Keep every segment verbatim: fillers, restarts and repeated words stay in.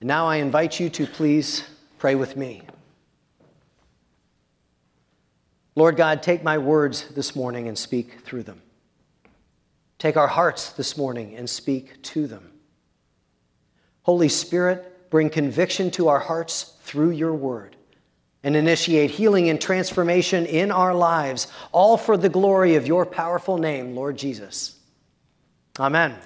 And now I invite you to please pray with me. Lord God, take my words this morning and speak through them. Take our hearts this morning and speak to them. Holy Spirit, bring conviction to our hearts through your word and initiate healing and transformation in our lives, all for the glory of your powerful name, Lord Jesus. Amen.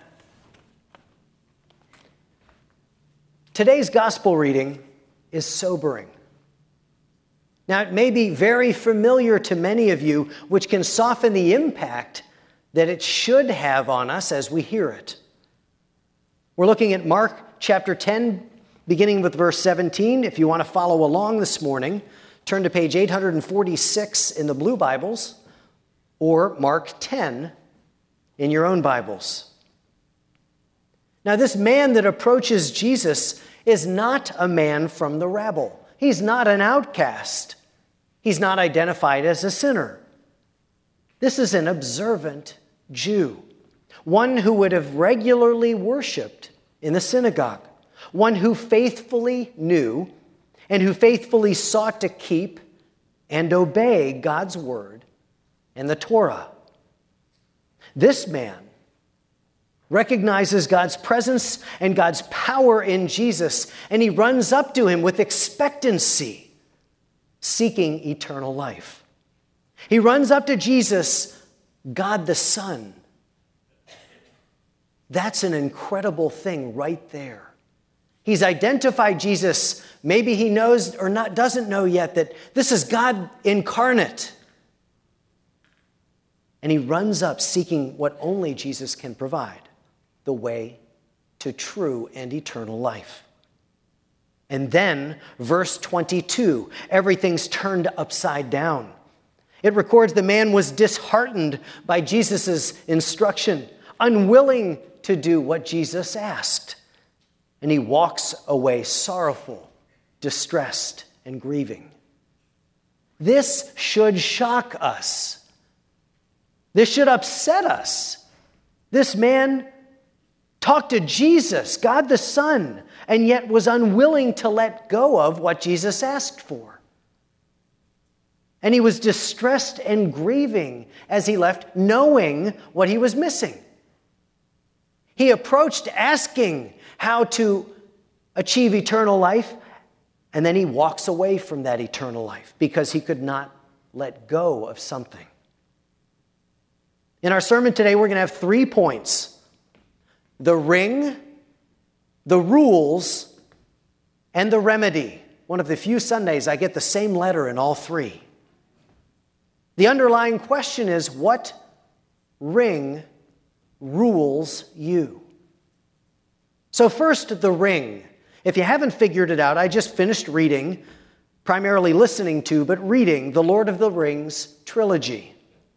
Today's gospel reading is sobering. Now, it may be very familiar to many of you, which can soften the impact that it should have on us as we hear it. We're looking at Mark chapter ten, beginning with verse seventeen. If you want to follow along this morning, turn to page eight forty-six in the blue Bibles, or Mark ten in your own Bibles. Now, this man that approaches Jesus is not a man from the rabble. He's not an outcast. He's not identified as a sinner. This is an observant Jew, one who would have regularly worshiped in the synagogue, one who faithfully knew and who faithfully sought to keep and obey God's word and the Torah. This man recognizes God's presence and God's power in Jesus, and he runs up to him with expectancy, seeking eternal life. He runs up to Jesus, God the Son. That's an incredible thing right there. He's identified Jesus. Maybe he knows or not doesn't know yet that this is God incarnate. And he runs up seeking what only Jesus can provide, the way to true and eternal life. And then, verse twenty-two, everything's turned upside down. It records the man was disheartened by Jesus' instruction, unwilling to do what Jesus asked. And he walks away sorrowful, distressed, and grieving. This should shock us. This should upset us. This man talked to Jesus, God the Son, and yet was unwilling to let go of what Jesus asked for. And he was distressed and grieving as he left, knowing what he was missing. He approached asking how to achieve eternal life, and then he walks away from that eternal life because he could not let go of something. In our sermon today, we're going to have three points: the ring, the rules, and the remedy. One of the few Sundays I get the same letter in all three. The underlying question is, what ring rules you? So first, the ring. If you haven't figured it out, I just finished reading, primarily listening to, but reading the Lord of the Rings trilogy.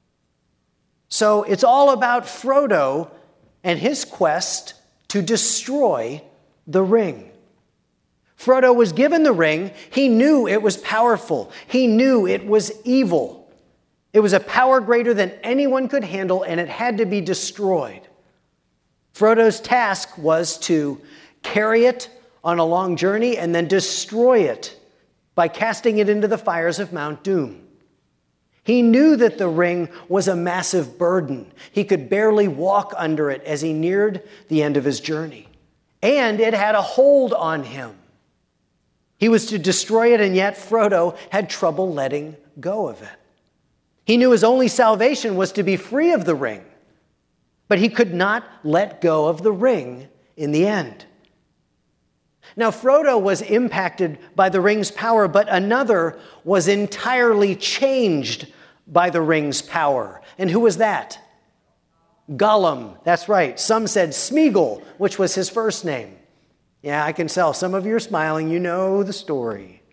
So it's all about Frodo and his quest to destroy the ring. Frodo was given the ring. He knew it was powerful. He knew it was evil. It was a power greater than anyone could handle, and it had to be destroyed. Frodo's task was to carry it on a long journey and then destroy it by casting it into the fires of Mount Doom. He knew that the ring was a massive burden. He could barely walk under it as he neared the end of his journey. And it had a hold on him. He was to destroy it, and yet Frodo had trouble letting go of it. He knew his only salvation was to be free of the ring, but he could not let go of the ring in the end. Now, Frodo was impacted by the ring's power, but another was entirely changed by the ring's power. And who was that? Gollum. That's right. Some said Smeagol, which was his first name. Yeah, I can tell. Some of you are smiling. You know the story.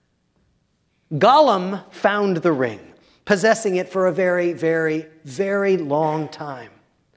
Gollum found the ring, possessing it for a very, very, very long time.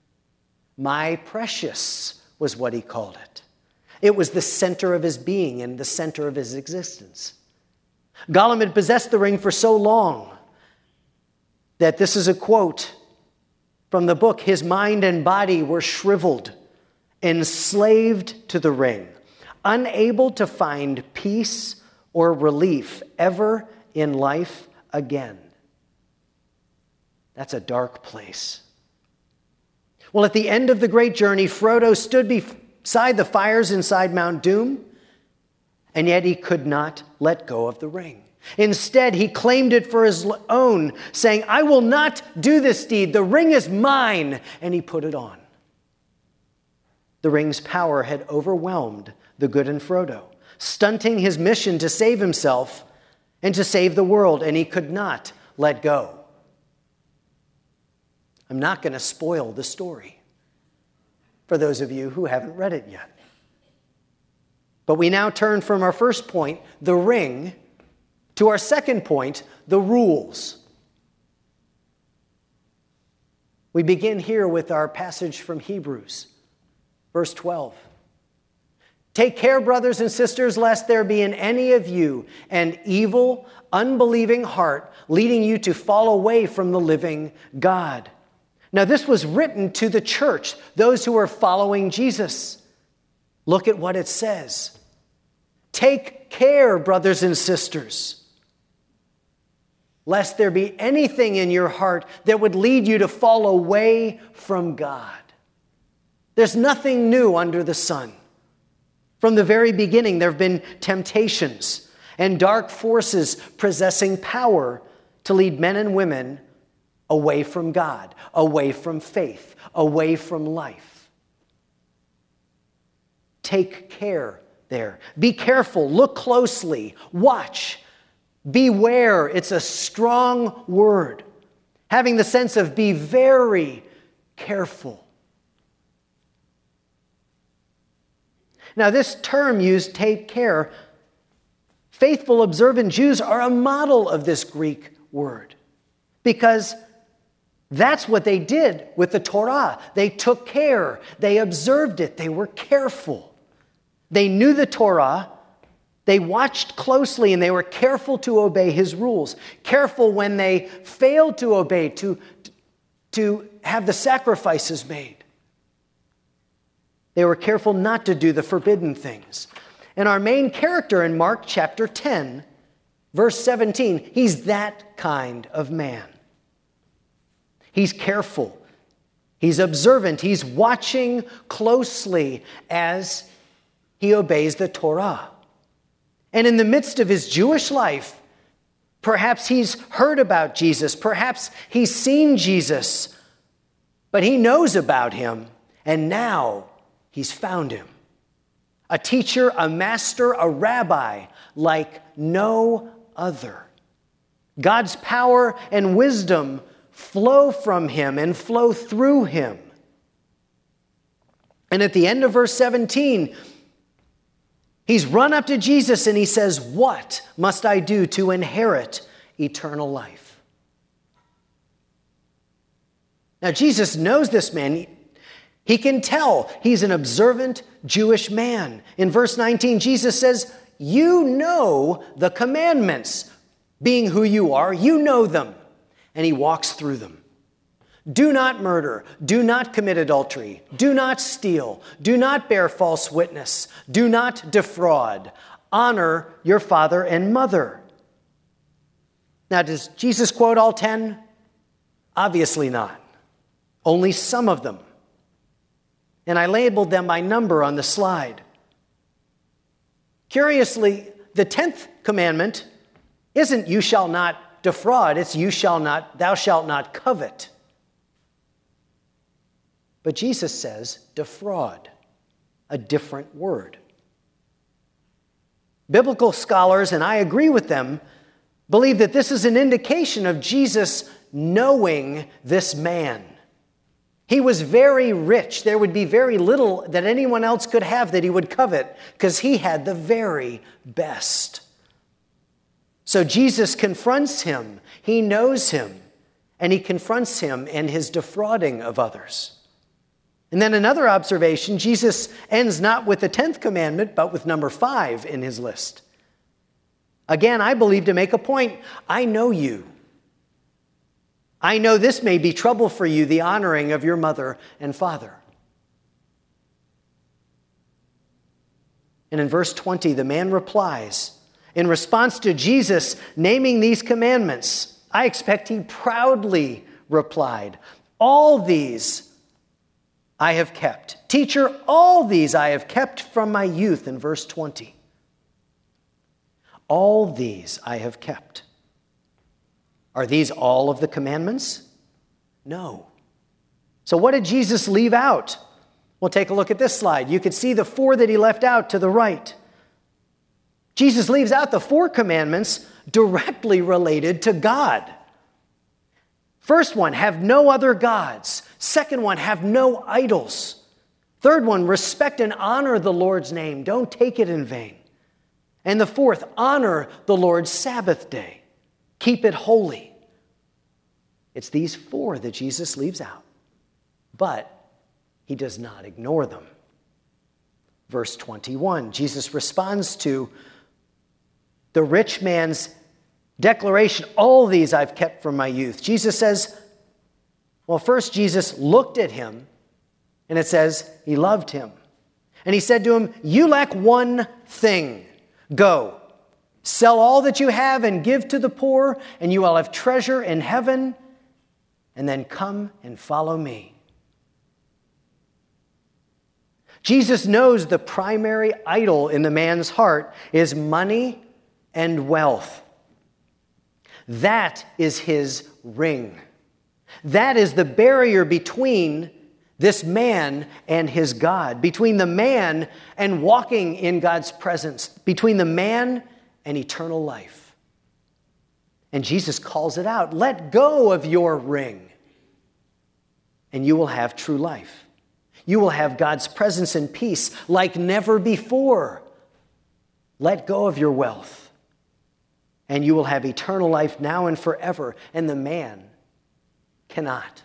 My precious was what he called it. It was the center of his being and the center of his existence. Gollum had possessed the ring for so long that this is a quote from the book, his mind and body were shriveled, enslaved to the ring, unable to find peace or relief ever in life again. That's a dark place. Well, at the end of the great journey, Frodo stood beside the fires inside Mount Doom, and yet he could not let go of the ring. Instead, he claimed it for his own, saying, "I will not do this deed. The ring is mine." And he put it on. The ring's power had overwhelmed the good in Frodo, stunting his mission to save himself and to save the world, and he could not let go. I'm not going to spoil the story for those of you who haven't read it yet. But we now turn from our first point, the ring, to our second point, the rules. We begin here with our passage from Hebrews, verse twelve. "Take care, brothers and sisters, lest there be in any of you an evil, unbelieving heart, leading you to fall away from the living God." Now, this was written to the church, those who were following Jesus. Look at what it says. Take care, brothers and sisters, lest there be anything in your heart that would lead you to fall away from God. There's nothing new under the sun. From the very beginning, there have been temptations and dark forces possessing power to lead men and women away from God, away from faith, away from life. Take care there. Be careful. Look closely. Watch. Beware. It's a strong word, having the sense of be very careful. Now, this term used, take care, faithful, observant Jews are a model of this Greek word, because that's what they did with the Torah. They took care. They observed it. They were careful. They knew the Torah. They watched closely, and they were careful to obey his rules. Careful when they failed to obey, to, to have the sacrifices made. They were careful not to do the forbidden things. And our main character in Mark chapter ten, verse seventeen, he's that kind of man. He's careful. He's observant. He's watching closely as he obeys the Torah. And in the midst of his Jewish life, perhaps he's heard about Jesus. Perhaps he's seen Jesus. But he knows about him. And now he's found him. A teacher, a master, a rabbi like no other. God's power and wisdom flow from him and flow through him. And at the end of verse seventeen, he's run up to Jesus and he says, "What must I do to inherit eternal life?" Now, Jesus knows this man. He can tell he's an observant Jewish man. In verse nineteen, Jesus says, "You know the commandments." Being who you are, you know them. And he walks through them. Do not murder. Do not commit adultery. Do not steal. Do not bear false witness. Do not defraud. Honor your father and mother. Now, does Jesus quote all ten? Obviously not. Only some of them. And I labeled them by number on the slide. Curiously, the tenth commandment isn't you shall not defraud, it's you shall not, thou shalt not covet. But Jesus says defraud, a different word. Biblical scholars, and I agree with them, believe that this is an indication of Jesus knowing this man. He was very rich. There would be very little that anyone else could have that he would covet, because he had the very best. So Jesus confronts him. He knows him, and he confronts him in his defrauding of others. And then another observation, Jesus ends not with the tenth commandment, but with number five in his list. Again, I believe to make a point, I know you. I know this may be trouble for you, the honoring of your mother and father. And in verse twenty, the man replies, in response to Jesus naming these commandments, I expect he proudly replied, all these I have kept. Teacher, all these I have kept from my youth, in verse twenty. All these I have kept. Are these all of the commandments? No. So what did Jesus leave out? Well, take a look at this slide. You can see the four that he left out to the right. Jesus leaves out the four commandments directly related to God. First one, have no other gods. Second one, have no idols. Third one, respect and honor the Lord's name. Don't take it in vain. And the fourth, honor the Lord's Sabbath day. Keep it holy. It's these four that Jesus leaves out, but he does not ignore them. Verse twenty-one, Jesus responds to the rich man's declaration, all these I've kept from my youth. Jesus says, well, first Jesus looked at him, and it says he loved him. And he said to him, you lack one thing. Go, sell all that you have and give to the poor, and you will have treasure in heaven, and then come and follow me. Jesus knows the primary idol in the man's heart is money and wealth. That is his ring. That is the barrier between this man and his God, between the man and walking in God's presence, between the man and eternal life. And Jesus calls it out, let go of your ring, and you will have true life. You will have God's presence and peace like never before. Let go of your wealth, and you will have eternal life now and forever. And the man cannot.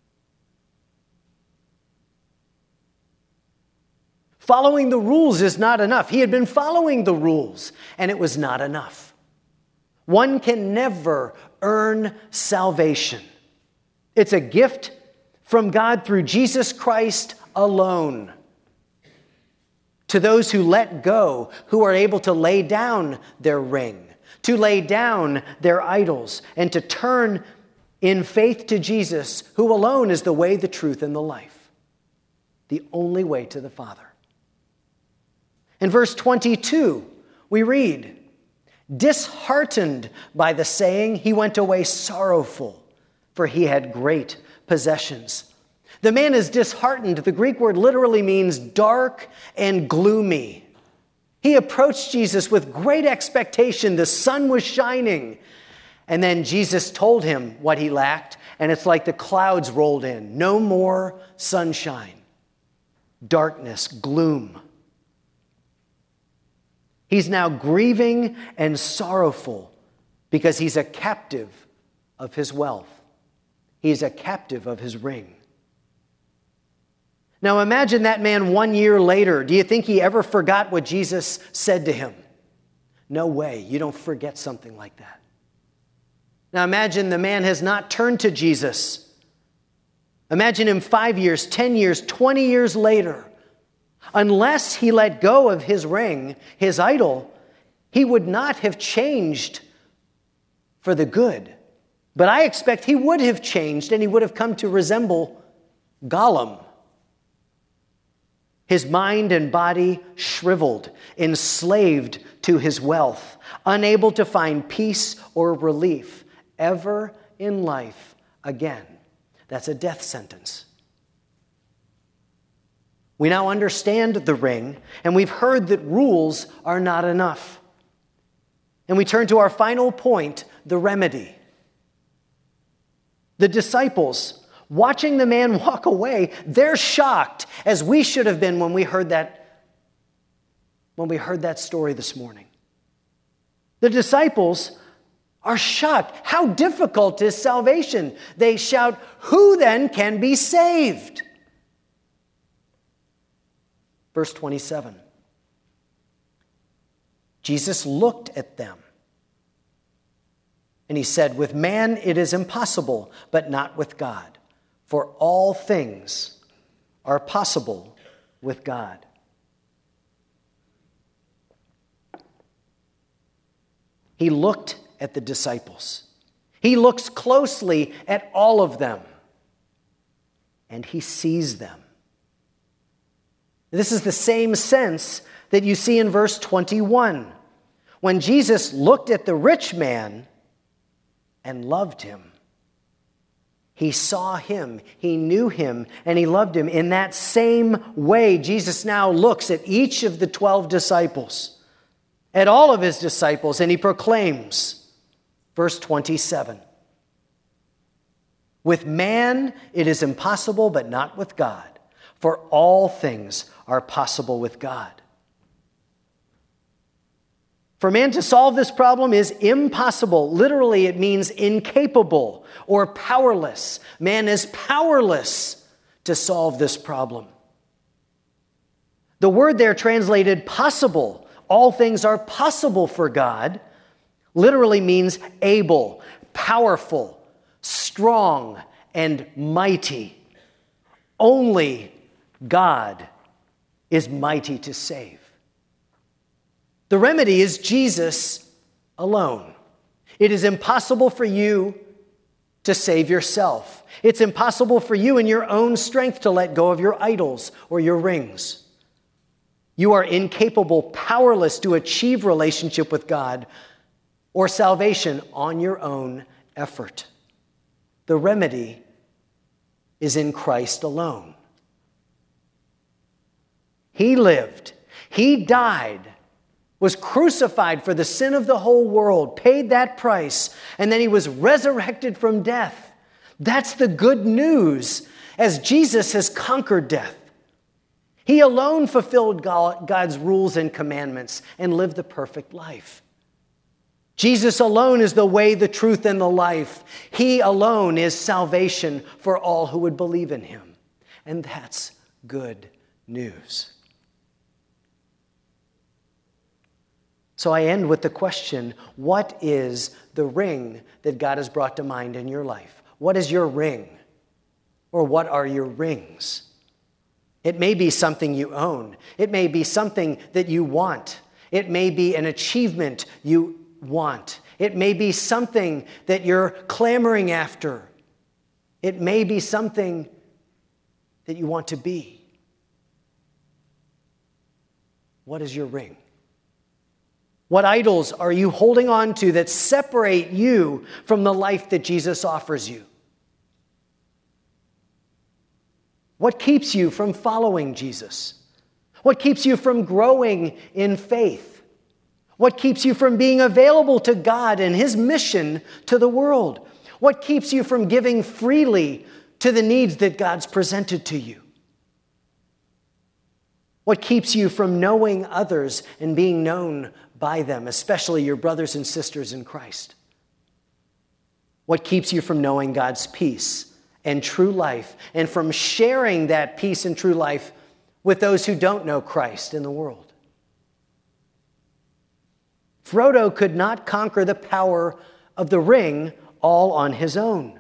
Following the rules is not enough. He had been following the rules, and it was not enough. One can never earn salvation. It's a gift from God through Jesus Christ alone. To those who let go, who are able to lay down their ring, to lay down their idols, and to turn in faith to Jesus, who alone is the way, the truth, and the life. The only way to the Father. In verse twenty-two, we read, disheartened by the saying, he went away sorrowful, for he had great possessions. The man is disheartened. The Greek word literally means dark and gloomy. He approached Jesus with great expectation. The sun was shining. And then Jesus told him what he lacked, and it's like the clouds rolled in. No more sunshine. Darkness, gloom. He's now grieving and sorrowful because he's a captive of his wealth. He's a captive of his ring. Now imagine that man one year later. Do you think he ever forgot what Jesus said to him? No way. You don't forget something like that. Now imagine the man has not turned to Jesus. Imagine him five years, ten years, twenty years later. Unless he let go of his ring, his idol, he would not have changed for the good. But I expect he would have changed, and he would have come to resemble Gollum. His mind and body shriveled, enslaved to his wealth, unable to find peace or relief ever in life again. That's a death sentence. We now understand the ring, and we've heard that rules are not enough. And we turn to our final point, the remedy. The disciples, watching the man walk away, they're shocked, as we should have been when we heard that, when we heard that story this morning. The disciples are shocked. How difficult is salvation? They shout, who then can be saved? Verse twenty-seven. Jesus looked at them, and he said, with man it is impossible, but not with God. For all things are possible with God. He looked at the disciples. He looks closely at all of them. And he sees them. This is the same sense that you see in verse twenty-one. When Jesus looked at the rich man and loved him. He saw him, he knew him, and he loved him. In that same way, Jesus now looks at each of the twelve disciples, at all of his disciples, and he proclaims, verse twenty-seven, with man it is impossible, but not with God, for all things are possible with God. For man to solve this problem is impossible. Literally, it means incapable or powerless. Man is powerless to solve this problem. The word there translated possible, all things are possible for God, literally means able, powerful, strong, and mighty. Only God is mighty to save. The remedy is Jesus alone. It is impossible for you to save yourself. It's impossible for you in your own strength to let go of your idols or your rings. You are incapable, powerless to achieve relationship with God or salvation on your own effort. The remedy is in Christ alone. He lived, he died, was crucified for the sin of the whole world, paid that price, and then he was resurrected from death. That's the good news, as Jesus has conquered death. He alone fulfilled God's rules and commandments and lived the perfect life. Jesus alone is the way, the truth, and the life. He alone is salvation for all who would believe in him. And that's good news. So I end with the question, what is the ring that God has brought to mind in your life? What is your ring? Or what are your rings? It may be something you own. It may be something that you want. It may be an achievement you want. It may be something that you're clamoring after. It may be something that you want to be. What is your ring? What idols are you holding on to that separate you from the life that Jesus offers you? What keeps you from following Jesus? What keeps you from growing in faith? What keeps you from being available to God and his mission to the world? What keeps you from giving freely to the needs that God's presented to you? What keeps you from knowing others and being known by them, especially your brothers and sisters in Christ? What keeps you from knowing God's peace and true life and from sharing that peace and true life with those who don't know Christ in the world? Frodo could not conquer the power of the ring all on his own.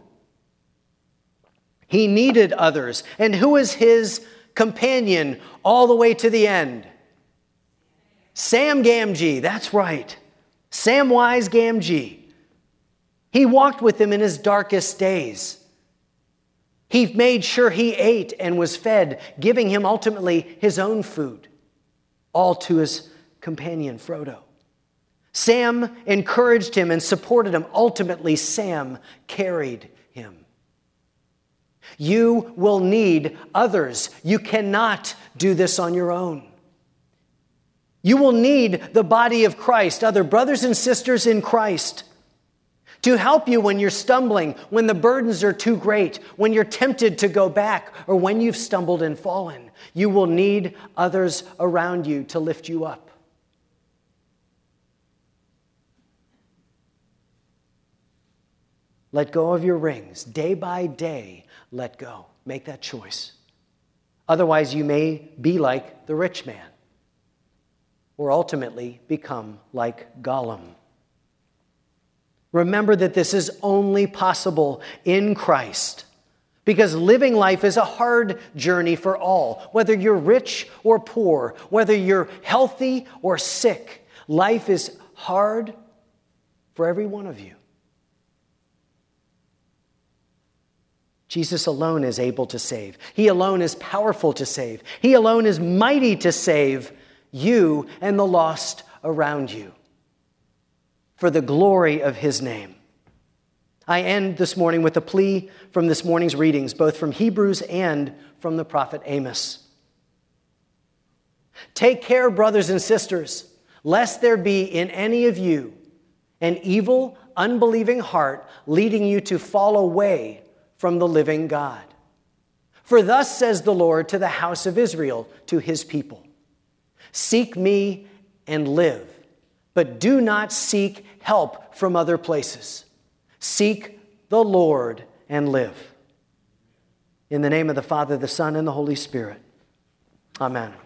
He needed others. And who was his companion all the way to the end? Sam Gamgee, that's right. Samwise Gamgee. He walked with him in his darkest days. He made sure he ate and was fed, giving him ultimately his own food, all to his companion Frodo. Sam encouraged him and supported him. Ultimately, Sam carried him. You will need others. You cannot do this on your own. You will need the body of Christ, other brothers and sisters in Christ, to help you when you're stumbling, when the burdens are too great, when you're tempted to go back, or when you've stumbled and fallen. You will need others around you to lift you up. Let go of your rings. Day by day, let go. Make that choice. Otherwise, you may be like the rich man, or ultimately become like Gollum. Remember that this is only possible in Christ, because living life is a hard journey for all. Whether you're rich or poor, whether you're healthy or sick, life is hard for every one of you. Jesus alone is able to save. He alone is powerful to save. He alone is mighty to save you and the lost around you for the glory of his name. I end this morning with a plea from this morning's readings, both from Hebrews and from the prophet Amos. Take care, brothers and sisters, lest there be in any of you an evil, unbelieving heart leading you to fall away from the living God. For thus says the Lord to the house of Israel, to his people, seek me and live, but do not seek help from other places. Seek the Lord and live. In the name of the Father, the Son, and the Holy Spirit. Amen.